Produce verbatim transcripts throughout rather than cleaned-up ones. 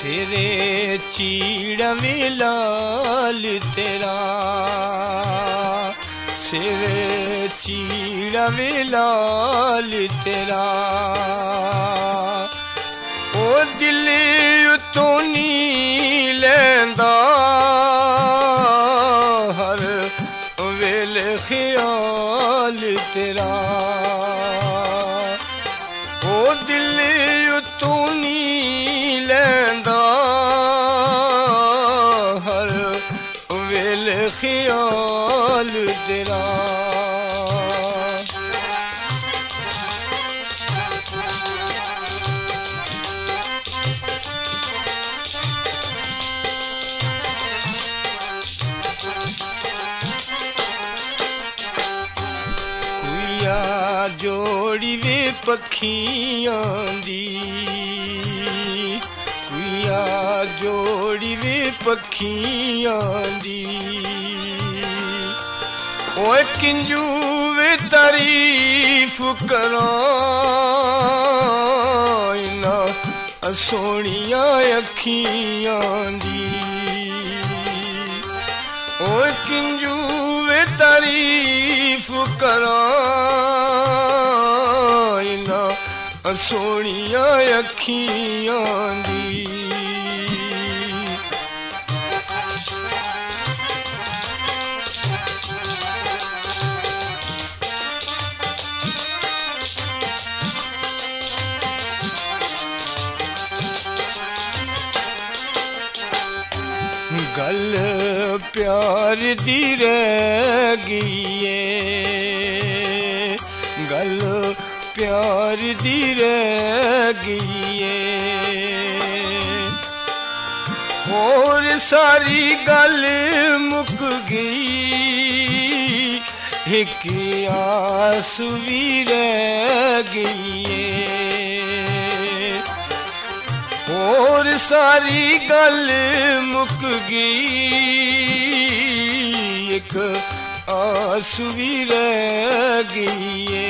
सिरे चीड़ा वे लाल तेरा, सिरे चीड़ा वे लाल तेरा। ओ दिल तो नी लैंदा हर वेले ख्याल तेरा। ओ दिल तो नी लैंदा हर वेले ख्याल तेरा। जोड़ी वे पखियां दी, कुइया जोड़ी वे पखियां दी। ओए किंजू वे तारीफ करां इना सोहणियां अखियां दी। ओए किंजू वे तारीफ करां सोहणियां अखियां दी। गल प्यार दी रह गई है, गल प्यार दी रह गई है। और सारी गल मुक गई, एक आस भी रह गई है। और सारी गल मुक गई, एक आस भी रह गई है।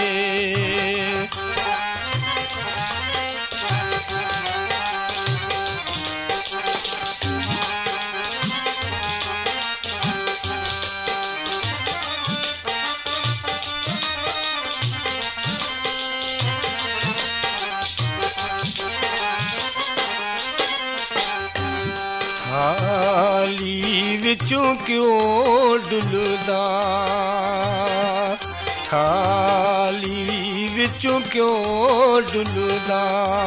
थाली विचों क्यों डुलदा, थाली विचों क्यों डुलदा।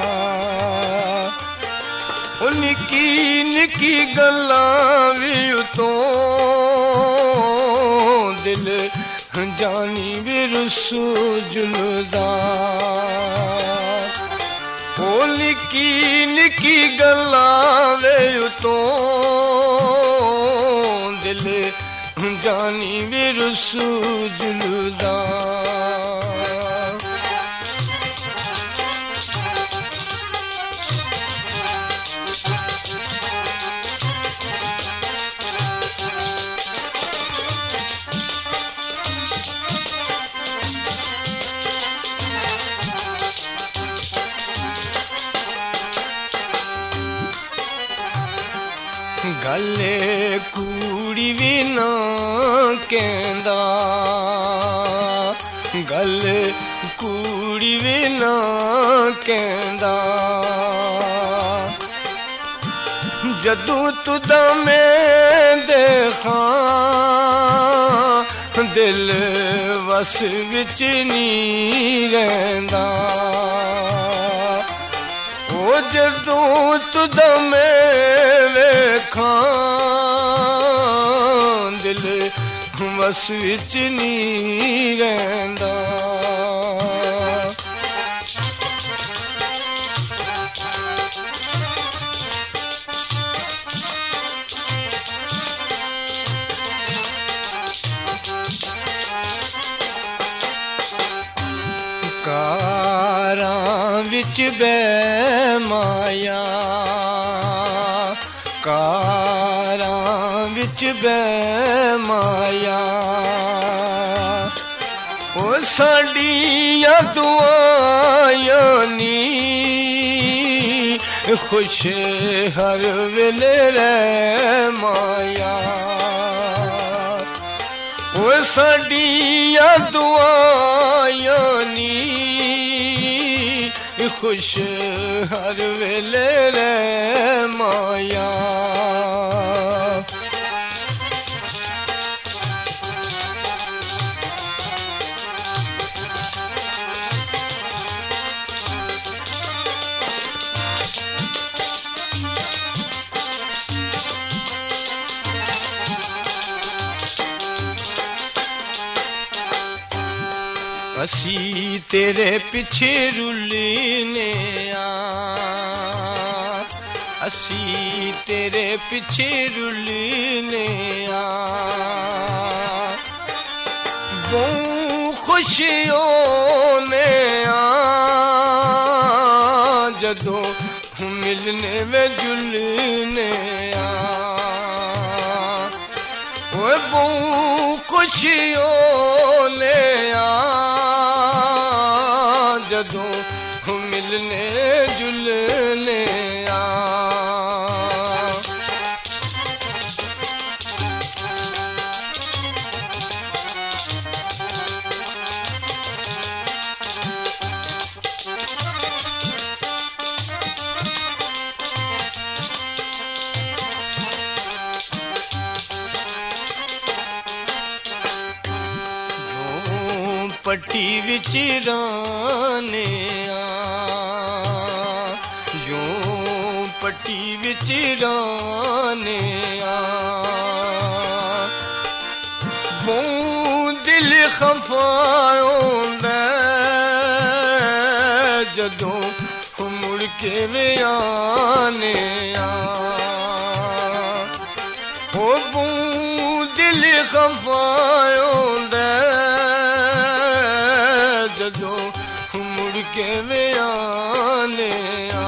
ओ निकी निकी गल्लां वी उतों दिल जानी वे रुसू जुलदा। ओ निकी निकी गल्लां वे उतों दिल जानी वे रुसू जुलदा। गले कूड़ी भी ना कहंदा, गले कूड़ी भी ना कहंदा। जदों तुदा मैं देखा दिल वस विच नहीं रहंदा। ओ जदों तुदा मैं वेखां दिल वस विच नहीं रहंदा। कारां विच बे माया, कारां विच बे माया। ओ साडियां दुआयां नी खुश हर वेले रह माया वो साडिया दुआयां नी खुश हर वेले रह माया असी तेरे पिछे रुलने आ असी तेरे पिछे रुलने आ बहु खुशियों ने आ जदों मिलने में जुलने आ वो बहु खुशियों ने आ जदों मिलने जुलने आ पट्टी विच राने आ जो पट्टी विच राने आ बहु दिल खफा होंदा जदों मुड़ के वे आने आ ओ बहु दिल खफा होंदा जदों मुड़ के वे आने आ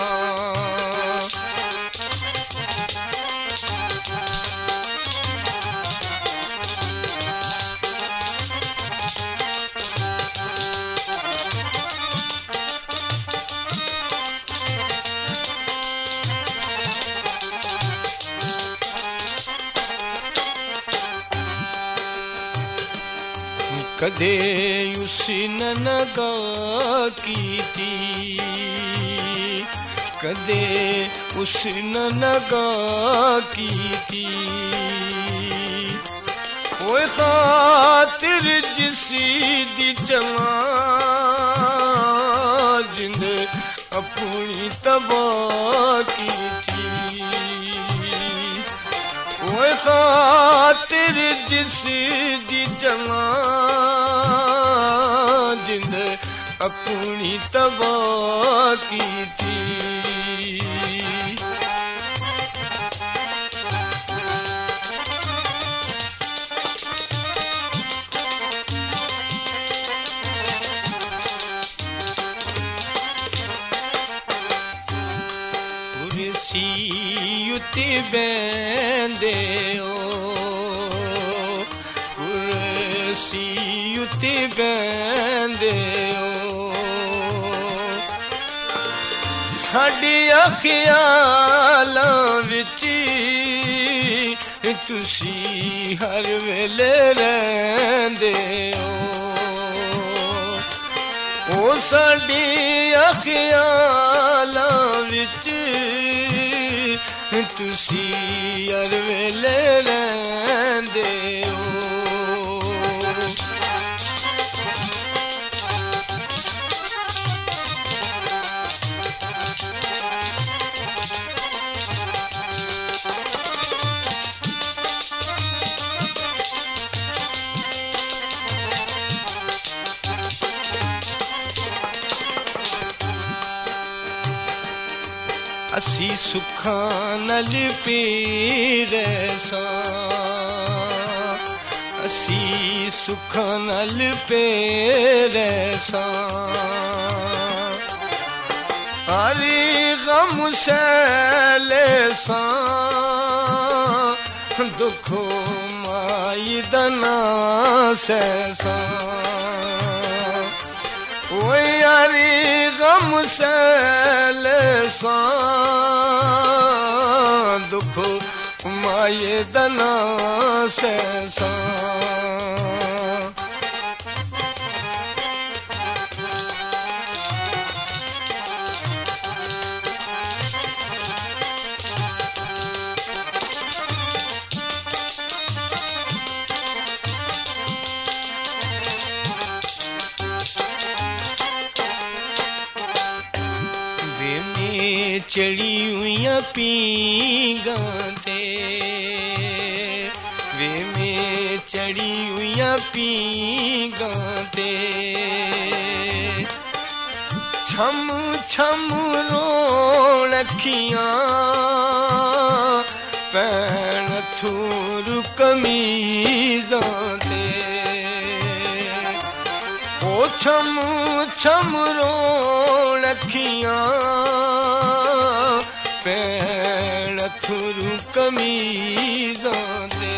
कदे उसने नगा की थी कदे उसने नगा की थी वो खातिर जिसी दी जमा जिंद अपनी तबाह की थी वो खातिर जिसी दी जमा जिंद अपनी तबाह की थी कुर्सी उते बैंदे कुर्सी उते बैंदे साडिया ख्यालां विच तुसी हर वेले रहिंदे ओ ओ साडिया ख्यालां विच तुसी हर वेले रहिंदे असी सुखां नाल पेरे सां असी सुखां नाल पेरे सां हर गम सैले सां दुख माई दा नां सैसां ओ यारी गम सैल सां दुख माये दना सैसा चढ़ी हुई पींगा ते वे में चढ़ी हुई पींगा ते छम छम रोण अखियां पैण थूर कमीज़ां ते ओ छम छम रोण अखियां पैण थुरू कमीज़ां ते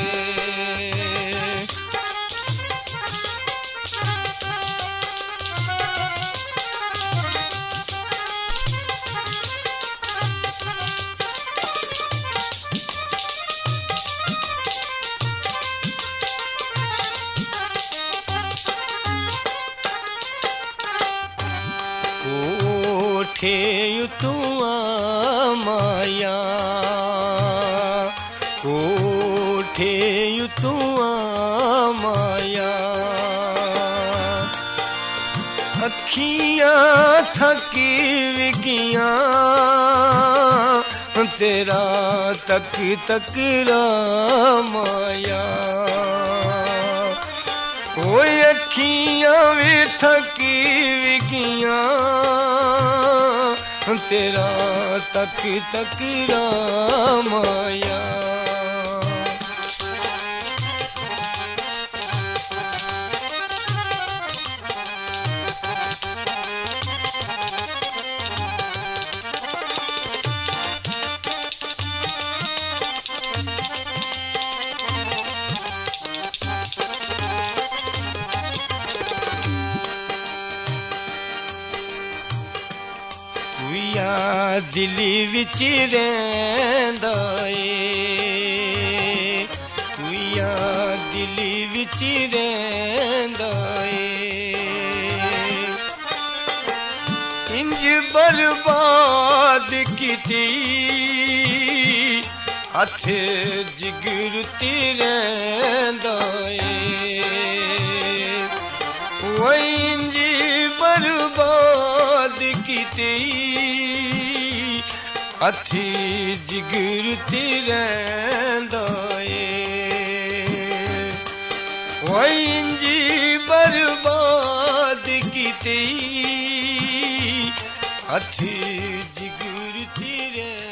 कोठे युतुआ माया कोठे युतुआ माया अखियां थकी विगियां तेरा तक तक माया ओ अखियां भी थकी विगियां तेरा तक तक माया दिल विच रहंदा ए कुइया दिल विच रहंदा ए इंज बर्बाद कीती हथ जिगर ते रहंदा ए ओ इंज बर्बाद कीती हथी जिगर ते रहंदा ए ओ इंजी बर्बाद कीती हथी जिगर ते